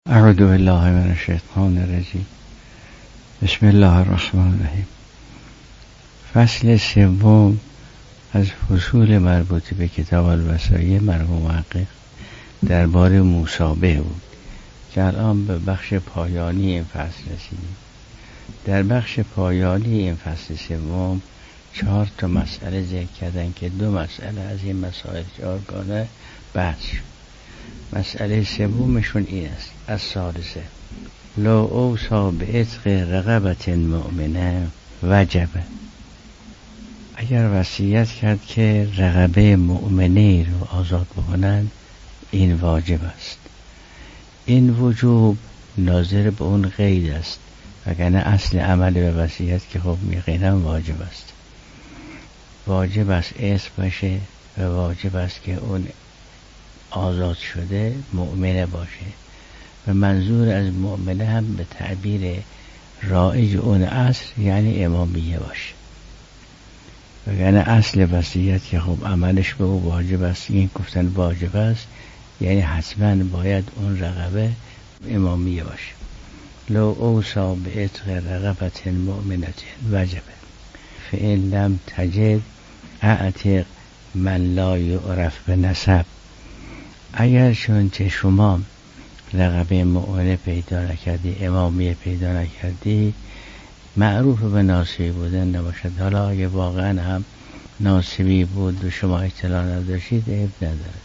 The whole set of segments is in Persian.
اعوذ بالله من الشیطان الرجیم. بسم الله الرحمن الرحیم. فصل سوم از فصول مربوط به کتاب الوصایه مرحوم محقق درباره موسابه بود که الان به بخش پایانی این فصل رسیدیم. در بخش پایانی این فصل سوم 4 مسئله ذکر کردن که 2 مسئله از این مسائل جارگانه بحث شد. مسئله سومشون این است: الثالثه لو اوصی بعتق رقبة مؤمنه وجب. اگر وصیت کرد که رقبه مؤمنه رو آزاد بکنند این واجب است. این وجوب ناظر به اون قید است، وگرنه اصل عمل به وصیت که خب یقینا واجب است. واجب است اسم باشه و واجب است که اون آزاد شده مؤمنه باشه و منظور از مؤمنه هم به تعبیر رایج اون اصل یعنی امامیه باشه، وگرنه اصل وصیت که خب عملش به او واجب است. این گفتن واجب است یعنی حتما باید اون رقبه امامیه باشه. لو اوصی بعتق رقبة مؤمنة وجب فإن لم تجد اعتق من لا یعرف بنسب. اگر چون که شما رقبه مؤمنه پیدا نکردی، امامیه پیدا نکردی، معروف به ناصبی بودن نباشد، حالا اگه واقعا هم ناصبی بود و شما اطلاع نداشتید عیب ندارد.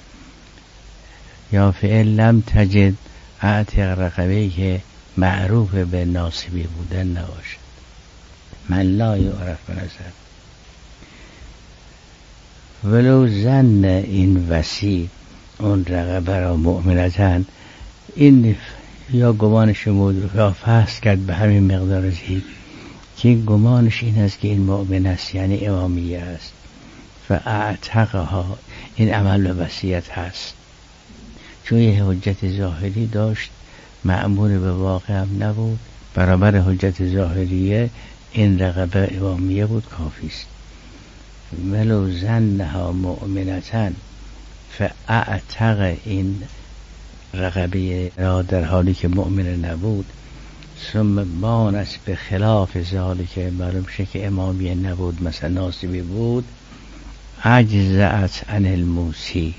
یا فعل لم تجد اعتق رقبه که معروف به ناصبی بودن نباشد، من لا یعرف بنسب. ولو زن این وصی اون رقبه را مؤمنتن، این یا گمانش بود یا فحص کرد به همین مقدار زید که گمانش این است که این مؤمن است یعنی امامیه است، فاعتقها، این عمل به وصیت هست. چون یه حجت ظاهری داشت مأمور به واقع هم نبود، برابر حجت ظاهریه این رقبه امامیه بود، کافی است. ولو زنها مؤمنتن فاعتق این رقبه را در حالی که مؤمنه نبود، ثم بانت به خلاف ذالک، معلوم شه که امامیه نبود مثلا ناصبی بود، اجزأت عن الموصی.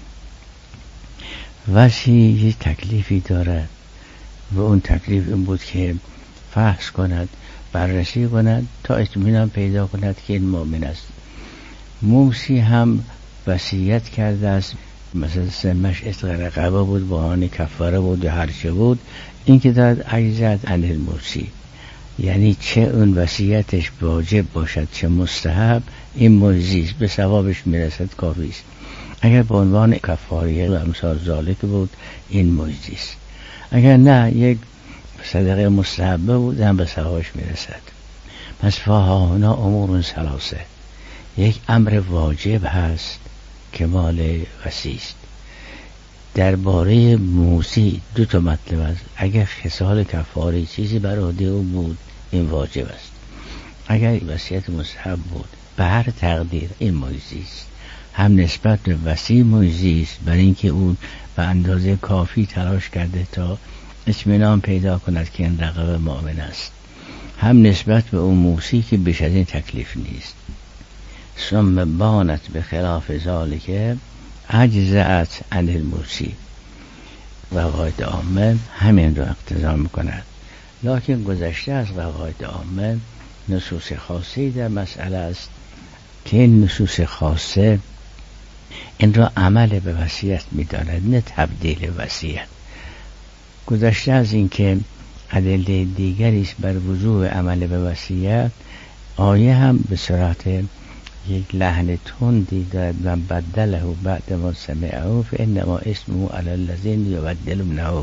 وصی یک تکلیفی دارد و اون تکلیف این بود که فحص کند، بررسی کند تا اطمینان پیدا کند که این مؤمن است. موصی هم وصیت کرده است، مثلا سمش عتق رقبه بود، بهانه کفاره بود یا هر چه بود، این که دارد اجزأت عن الموصی، یعنی چه اون وصیتش واجب باشد چه مستحب، این مجزی است، به ثوابش میرسد، کافی است. اگر به عنوان کفاریه و امثال ذالک بود این مجزی است، اگر نه یک صدقه مستحبه بود هم به ثوابش میرسد. پس فهاهنا امور ثلاثه، یک امر واجب هست که مال وصی است. درباره موصی 2 مطلب است. اگر خصال کفاری چیزی بر عهده او بود این واجب است، اگر وصیت مستحب بود به هر تقدیر این مجزی است. هم نسبت به وصی مجزی است برای اینکه او به اندازه کافی تلاش کرده تا اطمینان پیدا کند که این رقبه مؤمن است، هم نسبت به اون موصی که بیش از این تکلیف نیست. ثم بانت به خلاف ذالک اجزأت عن الموصی. قواعد عامه همین رو اقتضا میکند، لکن گذشته از قواعد عامه نصوص خاصی در مسئله است که این نصوص خاصه این را عمل به وصیت می‌داند، نه تبدیل وصیت. گذشته از این که ادله دیگری است بر وضوح عمل به وصیت، آیه هم به صورت یک لحن تندی دارد: و بدله بعد ما سمعه فانما اسمه علی الذین یبدلونه.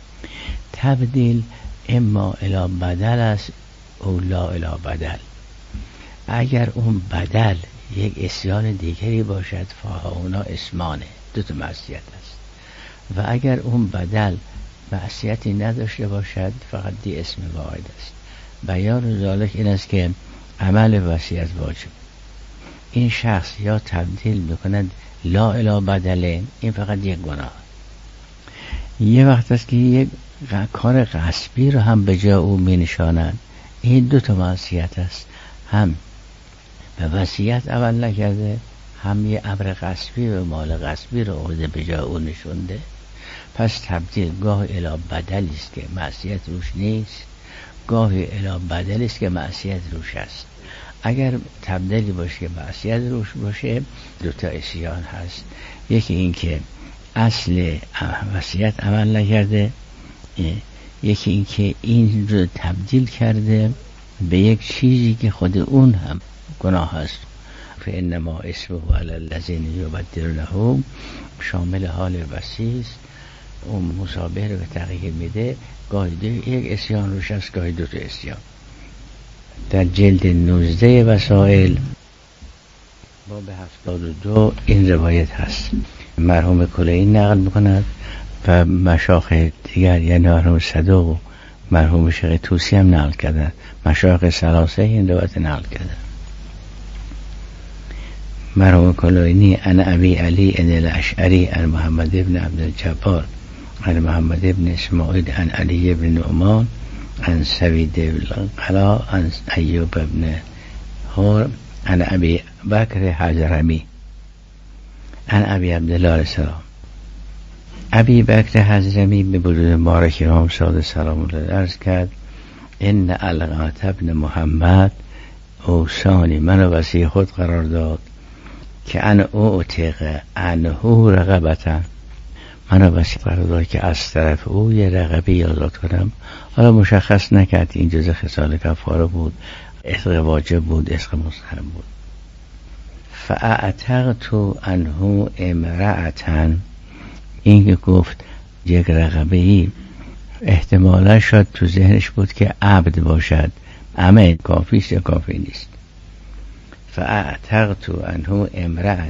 تبدیل اما الی بدل است او لا الی بدل. اگر اون بدل یک اسیان دیگری باشد فهاهنا اسمانه، 2 معصیت است، و اگر اون بدل معصیتی نداشته باشد فقط دی اسم واحد است. بیان ذالک این است که عمل وصیت واجب. این شخص یا تبدیل میکند لا الی بدلین، این فقط یک گناه. یه وقت است که یک کار غصبی رو هم به جای او می نشانند. این دو تا معصیت است، هم به وصیت عمل نکرده، هم یه امر غصبی و مال غصبی رو آورده به جای او نشونده. پس تبدیل گاه الی بدلی است که معصیت روش نیست، گاهی الی بدلی است که معصیت روش است. اگر تبدیلی باشه که معصیت روش باشه، دو تا عصیان هست. یکی این که اصل وصیت عمل نکرده، یکی این که این رو تبدیل کرده به یک چیزی که خود اون هم گناه است. فانما اسمه علی الذین یبدلونه شامل حال وصی است. اون مشابه رو به تغییر میده، گاهی یک عصیان روش است، گاهی دو تا عصیان. در جلد 19 وسائل باب 72 این روایت هست. مرحوم کلینی نقل میکند و مشایخ دیگر یعنی مرحوم صدوق و مرحوم شیخ طوسی هم نقل کردن. مشایخ ثلاثه این روایت نقل کردن. مرحوم کلینی عن ابی علی الاشعری عن محمد بن عبد الجبار عن محمد بن اسماعیل عن علی بن نعمان عن سوید القلا عن ایوب بن هور عن ابی بکر حضرمی عن ابی عبدالله علیه السلام. ابی بکر حضرمی به وجود مبارک امام صادق سلام الله عرض کرد ان علقمة بن محمد اوصانی، منو وصی خود قرار داد که ان اعتق عنه رقبة، منو وصی قرار داد که از طرف او یه رقبه آزاد کنم. حالا مشخص نکرد این جزء خصال کفاره بود، عتق واجب بود، عتق مستحب بود. فاعتقت عنه امرأة، این که گفت یک رقبه‌ای احتمالا شاید تو ذهنش بود که عبد باشد، اما کافیست یا کافی نیست. فاعتقت عنه امرأة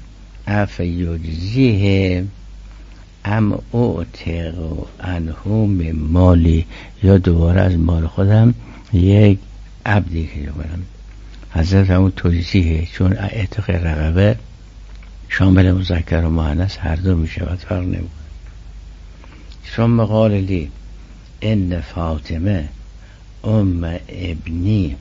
افیجزیه ام اعتق عنه من مالی، یا دوباره از مال خودم یک عبدی که کنم. حضرت همون توضیحه، چون اعتق رقبه شامل مذکر و مؤنث هر دو می شود، فرق نمی‌کنه. ثم قال لی ان فاطمه ام ابنی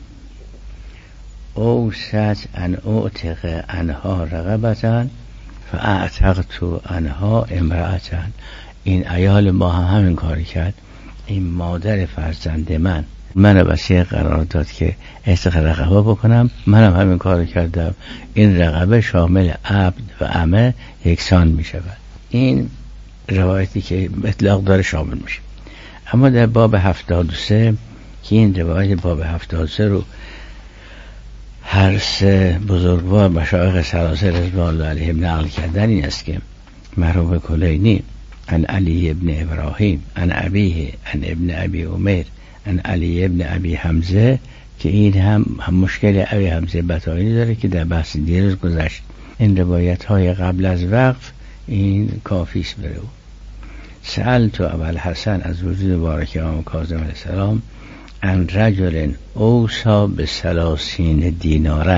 اوصت ان اعتق عنها رقبة فاعتقت عنها امرأة. این عیال ما هم همین کاری کرد. این مادر فرزند من وصیه قرار داد که عتق رقبه بکنم، منم همین کار کردم. این رقبه شامل عبد و امه یکسان می شود. این روایتی که اطلاق داره شامل میشه. اما در باب 73 که این روایت باب 73 رو هر سه بزرگوار مشایخ ثلاثه رضوان الله علیهم نقل کردن، این است که مرحوم کلینی عن علی ابن ابراهیم عن ابیه عن ابن ابی عمیر عن علی ابن ابی حمزه، که این هم مشکل ابی حمزه بطاینی داره که در بحث دیروز گذشت. این روایت های قبل از وقف این کافیست بره. سألت ابوالحسن از وجود مبارک امام کاظم علیه السلام عن رجل اوصى ب30 دینارا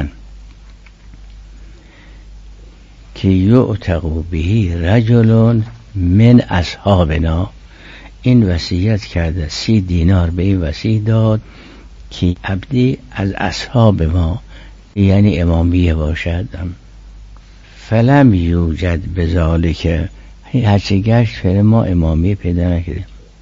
که یعتق به رجل من اصحابنا، این وصیت کرده 30 دینار به این وصی داد که عبدی از اصحاب ما یعنی امامیه باشد. فلم یوجد بذالک، هرچه گشت فعل ما امامیه پیدا نکرده.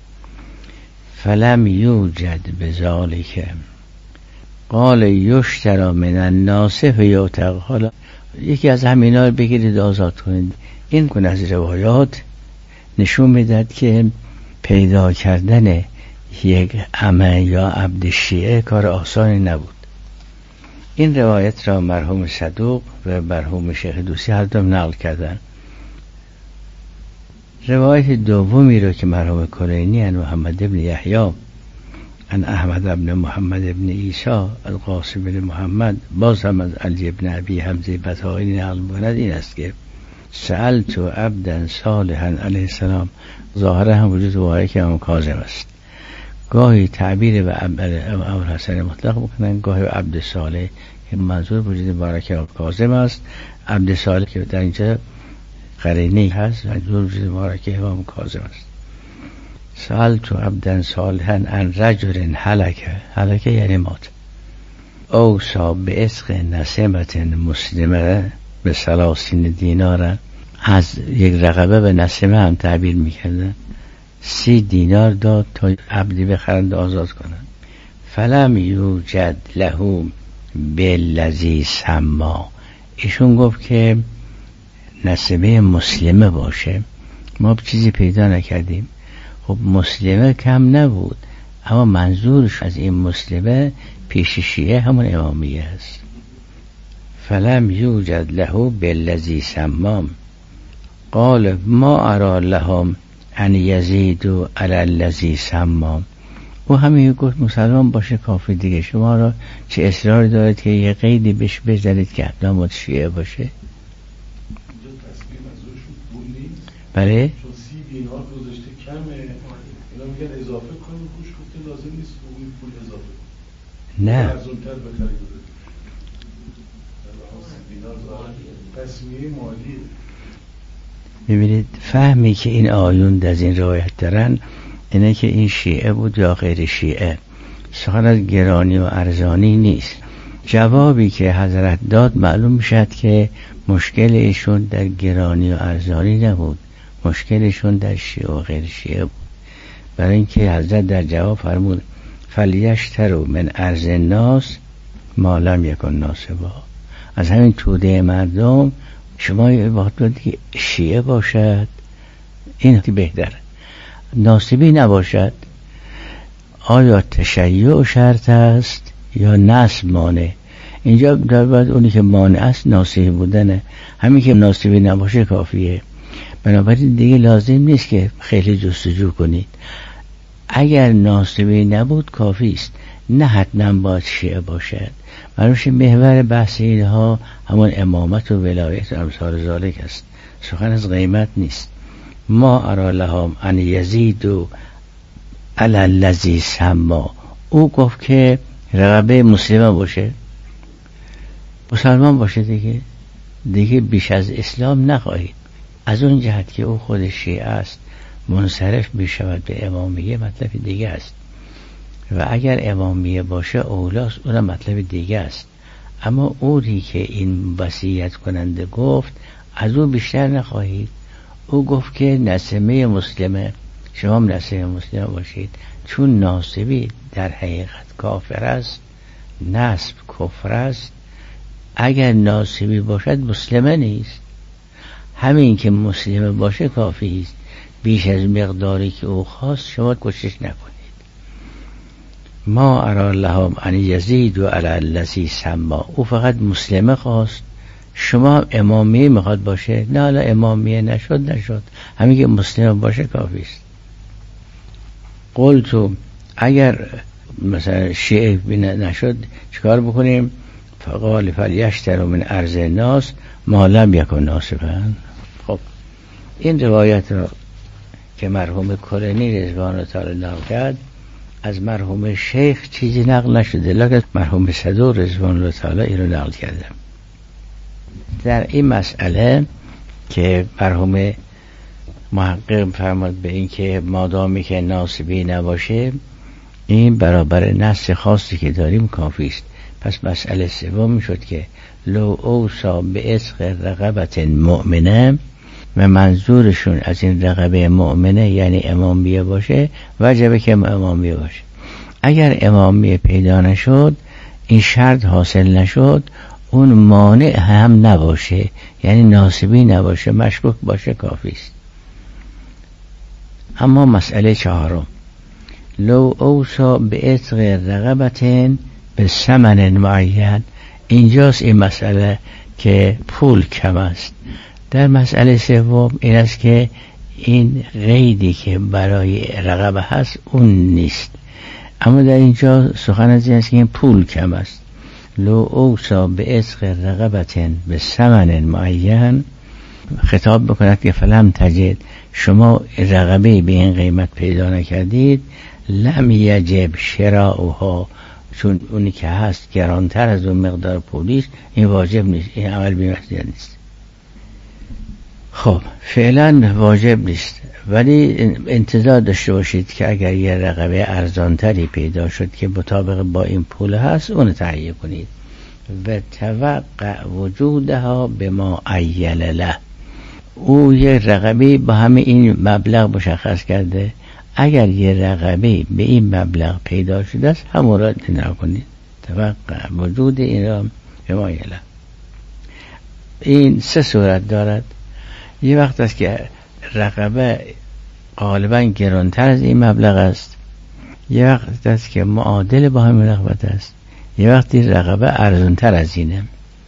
فلم یوجد بذالک قال یشترى من الناس فیعتق. حالا یکی از همینا رو بگیرید آزاد کنید. این گونه از روایات نشون میداد که پیدا کردن یک امه یا عبد شیعه کار آسانی نبود. این روایت را مرحوم صدوق و مرحوم شیخ طوسی هر دو نقل کردن. روایت دومی رو که مرحوم کلینی عن محمد بن یحیی عن احمد بن محمد بن عیسی القاسم بن محمد باز هم از علی بن ابی حمزه بطاینی نقل می‌کند، این است که سألت عبدا صالحا علیه السلام. ظاهرا هم وجود مبارک امام کاظم است. گاهی تعبیر به ابوالحسن مطلق بکنن، گاهی به عبد صالح، که منظور وجود مبارک امام کاظم است. عبد صالح که در اینجا قرینی هست، منظور وجود مبارک امام کاظم است. سألت عبدا صالحا عن رجل هلك یعنی مات، اوصى بعتق نسمة مسلمه به 30 دینار، از یک رقبه به نسمه هم تعبیر میکردن، 30 دینار داد تا عبدی بخرند آزاد کنند. فلم یوجد له بالذی سما، ایشون گفت که نسمه مسلمه باشه، ما چیزی پیدا نکردیم. خب مسلمه کم نبود، اما منظورش از این مسلمه پیش شیعه همون امامیه است. فلم یوجد له بالذی سمام قال ما ارى لهم ان یزیدوا علی الذی سمام. او همین گفت مسلمان باشه کافی دیگه، شما را چه اصرار دارید که یه قیدی بهش بذارید که اقدامات شیعه باشه؟ بله؟ چون 30 دینار گذاشته کمه، اینا میگن اضافه کنیم، خوش گفته لازم نیست اون پول اضافه کنیم، نه ارزونتر بخرید. تصمیه مالیه. ببینید فهمی که این آیون از این روایت دارن اینه که این شیعه بود یا غیر شیعه، سخن از گرانی و ارزانی نیست. جوابی که حضرت داد معلوم میشد که مشکل ایشون در گرانی و ارزانی نبود، مشکلشون در شیعه و غیر شیعه بود. برای اینکه حضرت در جواب فرمود فلیشتروا من ارض الناس ما لم یکن ناصبا، از همین توده مردم شما باید که شیعه باشد، این بهتره، ناصبی نباشد. آیا تشیع شرط است یا نصب مانع؟ اینجا در باید اونی که مانع است ناصبی بودنه، همین که ناصبی نباشه کافیه. بنابراین دیگه لازم نیست که خیلی جستجو کنید. اگر ناصبی نبود کافی است، نه حتما باید شیعه باشد. برایش محور بحث اینها همون امامت و ولایت و امثال ذالک است، سخن از قیمت نیست. ما ارى لهم ان یزیدوا علی الذی سما، او گفت که رقبه مسلمه باشه، مسلمان باشه دیگه بیش از اسلام نخواهید. از اون جهت که او خود شیعه است منصرف میشود به امامیه مطلب دیگه است، و اگر امامیه باشه اولاست، اون مطلب دیگه است. اما اوری که این وصیت کننده گفت از او بیشتر نخواهید. او گفت که نسمه مسلمه، شما هم نسمه مسلمه باشید، چون ناصبی در حقیقت کافر است، نسب کفر است. اگر ناصبی باشد مسلمه نیست، همین که مسلمه باشه کافی است. بیش از مقداری که او خواست شما کوشش نکنید. ما ارى لهم ان یزیدوا علی الذی سما، او فقط مسلمه خواست، شما امامیه میخواد باشه، نه حالا امامیه نشد، همین که مسلمه باشه کافی است. قلت اگر مثلا شیعه نشد چیکار بکنیم؟ فقال فلیشتروا من ارض الناس ما لم یکن ناصبا. خب این روایت را که مرحوم کلینی رضوان الله تعالی نقل کرد، از مرحوم شیخ چیزی نقل نشده، لکن مرحوم صدوق رضوان الله تعالی این رو نقل کرده. در این مسئله که مرحوم محقق فرمود به این که مادامی که ناصبی نباشه، این برابر نص خاصی که داریم کافی است. پس مسئله سوم میشد که لو اوصا بعتق رقبة مؤمنه، و منظورشون از این رقبه مؤمنه یعنی امامیه باشه، وجبه که امامیه باشه. اگر امامیه پیدا نشد، این شرط حاصل نشد، اون مانع هم نباشه، یعنی ناصبی نباشه، مشکوک باشه، کافی است. اما مسئله چهارم، لو اوصا بعتق رقبة بثمن معین، اینجاست این مسئله که پول کم است. در مسئله سوم این است که این قیدی که برای رقبه هست اون نیست. اما در اینجا سخن از این است که این پول کم است. لو اوصا بعتق رقبة بثمن معین، خطاب بکند که فلم تجد، شما رقبه به این قیمت پیدا نکردید، لم یجب شراؤها، چون اونی که هست گرانتر از اون مقدار پولیش، این واجب نیست، این عمل بی‌محضیت نیست. خب فعلا واجب نیست، ولی انتظار داشته باشید که اگر یه رقبه ارزانتری پیدا شد که مطابق با این پول هست اون تهیه کنید و توقع وجودها به ما عیل له. او یه رقبه با همه این مبلغ مشخص کرده، اگر یه رقبه به این مبلغ پیدا شده است همون را دینار کنید. توقع وجود این را به ما عیل له. این سه صورت دارد. یه وقت است که رقبه غالبا گرانتر از این مبلغ است، یه وقت است که معادل با همین رقبت است، یه وقتی رقبه ارزانتر از اینه.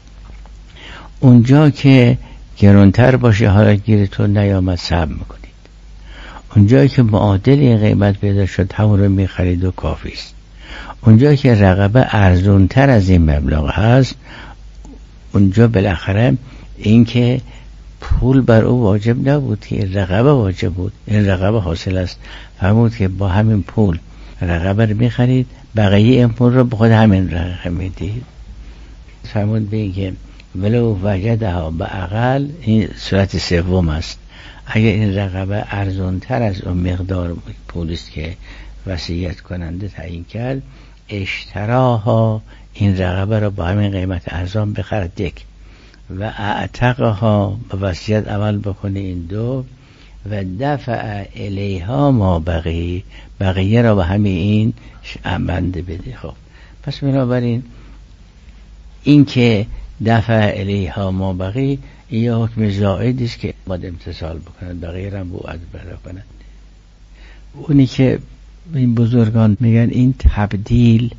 اونجا که گرانتر باشه حالا گیرتون نیامد صبر میکنید، اونجا که معادل قیمت پیدا شد همون رو میخرید و کافی است. اونجا که رقبه ارزانتر از این مبلغ هست اونجا بالاخره این که پول بر او واجب نبود که رقبه واجب بود، این رقبه حاصل است. فرمود که با همین پول رقبه رو میخرید، بقیه این پول رو به خود همین رقبه میدید. فرمود به این که ولو وجدها به اقل، این صورت سوم است. اگر این رقبه ارزانتر از اون مقدار پولی است که وصیت کننده تعیین کرد، اشتراها، این رقبه رو با همین قیمت ارزان بخرد یک، و اعتقها، به وصیت عمل بکنه این دو، و دفع الیها ما بقیه را به همین این بنده بده. خب پس بنابراین این که دفع الیها ما بقیه این حکم زائدی است که باید امتثال بکنند، بقیه را به وعد برا کنند. اونی که این بزرگان میگن این تبدیل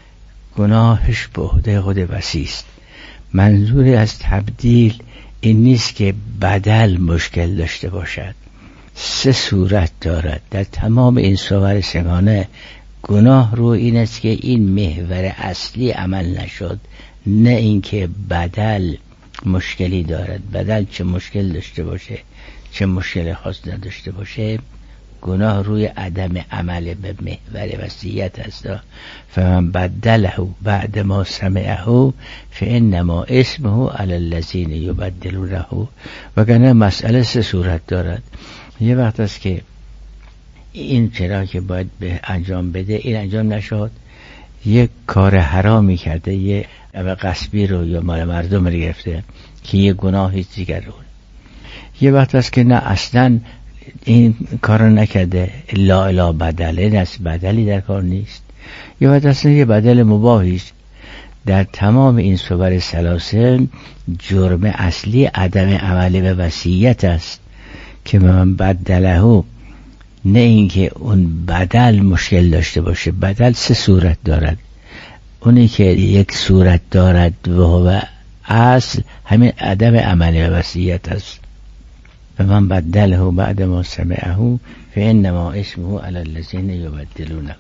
گناهش به عهده خود وصی است. منظور از تبدیل این نیست که بدل مشکل داشته باشد. سه صورت دارد در تمام این صور سگانه. گناه رو این است که این محور اصلی عمل نشد، نه اینکه بدل مشکلی دارد. بدل چه مشکل داشته باشه چه مشکل خاص نداشته باشه، گناه روی عدم عمل به محور وصیت است. فمن بدله بعد ما سمعه فانما اسمه علی الذین یبدلونه. وگرنه مسئله سه صورت دارد. یه وقت است که این چرا که باید به انجام بده این انجام نشد، یک کار حرامی کرده، یه غصبی رو یا مال مردم رو گرفته که یه گناهی دیگر رو. یه وقت است که نه اصلا این کار رو نکرده، الا بدله، نست بدلی در کار نیست. یه وقت اصلا یه بدل مباحی است. در تمام این صور سلاسل جرم اصلی عدم عمل به وصیت است که من بدله، نه اینکه اون بدل مشکل داشته باشه. بدل سه صورت دارد. اونی که یک صورت دارد و اصل همین عدم عمل به وصیت است. فمن بدله بعد ما سمعه فانما اسمه علی الذین یبدلونه.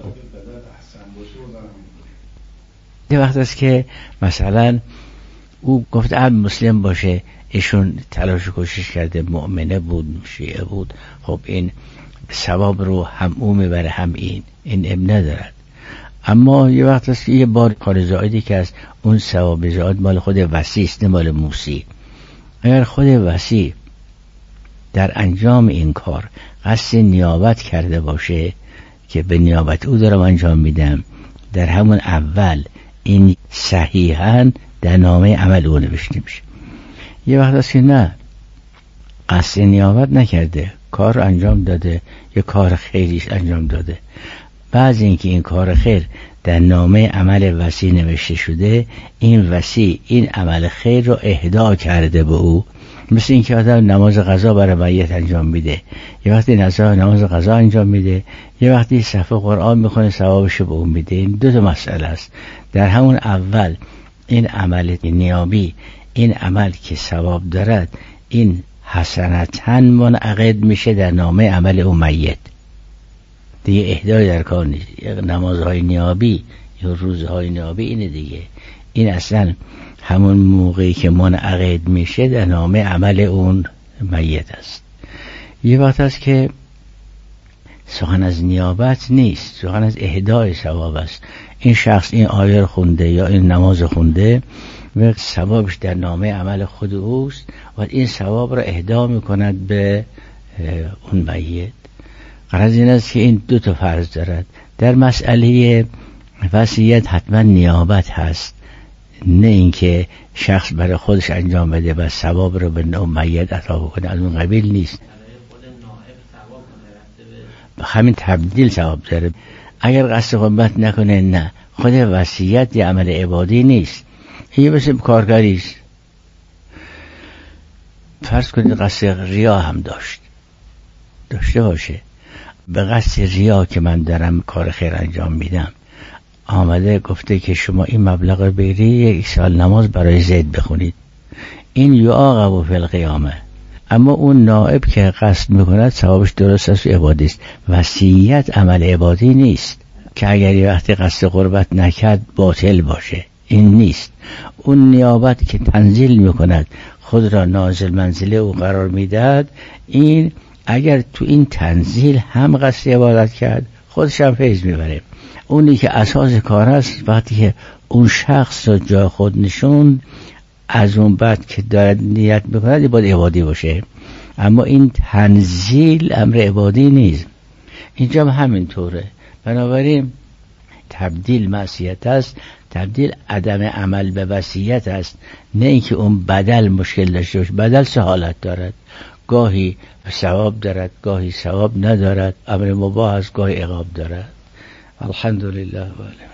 یه وقت است که مثلا او گفته عبد مسلم باشه، ایشون تلاش و کوشش کرده، مؤمنه بود، شیعه بود، خب این ثواب رو هم او میبره هم این اب ندارد. اما یه وقت است که یه بار کار زائدی که از اون ثواب زائد مال خود وصی است، نه مال موصی. اگر خود وصی در انجام این کار قصد نیابت کرده باشه که به نیابت او دارم انجام میدم، در همون اول این صحیحاً در نامه عمل او نوشته میشه. یه وقت است که نه، قصد نیابت نکرده، کار انجام داده، یه کار خیریش انجام داده. بعض اینکه این کار خیر در نامه عمل وصی نوشته شده، این وصی این عمل خیر رو اهدا کرده به او. مثل اینکه آدم نماز قضا برای میت انجام میده، یه وقتی نماز قضا انجام میده، یه وقتی صفحه قرآن میخونه ثوابش به اون میده. این دو تا مسئله است. در همون اول این عمل نیابی، این عمل که ثواب دارد، این حسنتاً منعقد میشه در نامه عمل اون میت، دیگه اهدای در کار نیست. نمازهای نیابی یا روزهای نیابی اینه دیگه، این اصلا همون موقعی که منعقد میشه در نامه عمل اون میت است. یه وقت است که سخن از نیابت نیست، سخن از اهدای ثواب است. این شخص این آیه خونده یا این نماز خونده، و ثوابش در نامه عمل خود اوست و این ثواب را اهدا میکند به اون میت. غرض این است که این دو تا فرض دارد. در مسئله وصیت حتما نیابت هست، نه اینکه شخص برای خودش انجام بده و ثواب رو به اون میت عطا کنه، از اون قبیل نیست. همین تبدیل ثواب داره. اگر قصد قربت نکنه نه، خود وصیت یه عمل عبادی نیست، این مثل کارگری است. فرض کنید قصد ریا هم داشته باشه، به قصد ریا که من دارم کار خیر انجام میدم، آمده گفته که شما این مبلغ رو بگیری یک سال نماز برای زید بخونید، این یعاقب فی القیامه. اما اون نائب که قصد میکند ثوابش درست است و عبادی است. وصیت عمل عبادی نیست که اگر یه وقتی قصد قربت نکرد باطل باشه، این نیست. اون نیابت که تنزیل میکند، خود را نازل منزله او قرار میدهد، این اگر تو این تنزیل هم قصد عبادت کرد خودش هم فیض میبره. اونی که اساس کار است وقتی که اون شخص رو جای خود نشوند، از اون بعد که دارد نیت میکند باید عبادی باشه. اما این تنزیل امر عبادی نیست. اینجا همین طوره. بنابراین تبدیل معصیت است، تبدیل عدم عمل به وصیت است، نه اینکه اون بدل مشکل داشته باشه. بدل سه حالت دارد، گاهی ثواب دارد، گاهی ثواب ندارد، امر مباح است، گاهی عقاب دارد. الحمدلله.